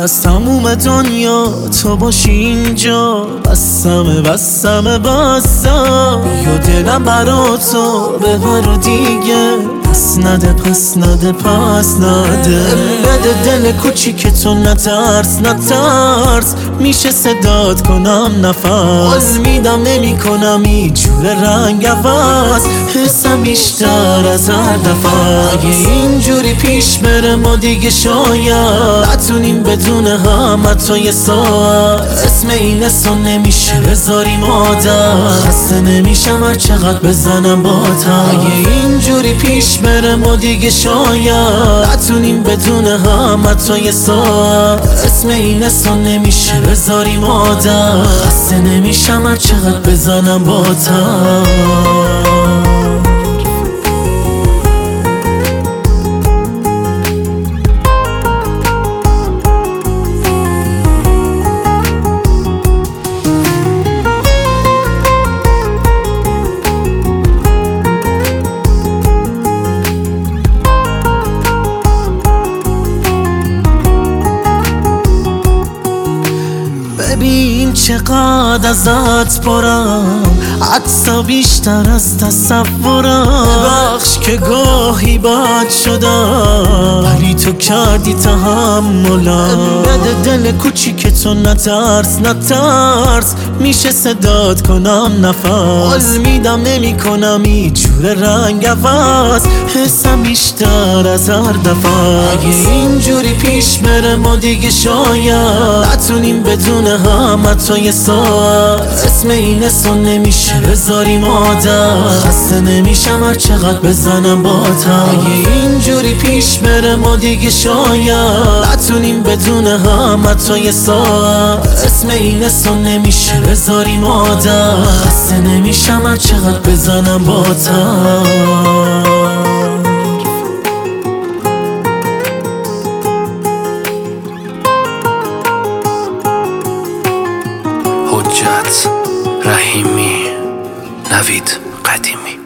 از تموم دنیا تو باشی اینجا بسمه بسم یا دلم برا تو ببر دیگه پس نده بده دل کوچیک تو نترس میشه صدات کنم نفس میدم نمی کنم این جور رنگ عوض حسم بیشتر از هر دفعه اگه اینجوری پیش بره ما دیگه شاید نتونیم بدون هم حتی یه ساعت اسم این اسم نمیشه بذاریم عادت خسته نمیشم هر چقدر بزنم باتم اگه اینجوری پیش بره ما دیگه شاید نتونیم بدون هم حتی یه ساعت اسم این اسم نمیشه بذاریم عادت خسته نمیشم هر چقدر بزنم باتم ببین چقدر ازت پرم عکسا بیشتر از تصورم ببخش که گاهی بد شدم ولی تو کردی تحملم بده دل کوچیک تو نترس میشه صدات کنم نفس میدم نمی کنم این جور رنگ عوض حسم بیشتر از هر دفعه اگه اینجوری پیش بره ما دیگه شاید نتونیم بدون هم حتی یه ساعت اسم این اسم نمیشه بذاریم عادت خسته نمیشم هر چقدر بزنم باتم اگه اینجوری پیش بره ما دیگه شاید نتونیم بدون هم حتی یه ساعت اسم این اسم نمیشه بذاریم عادت خسته نمیشم هر چقدر بزنم باتم حجت رحیمی نوید قدیمی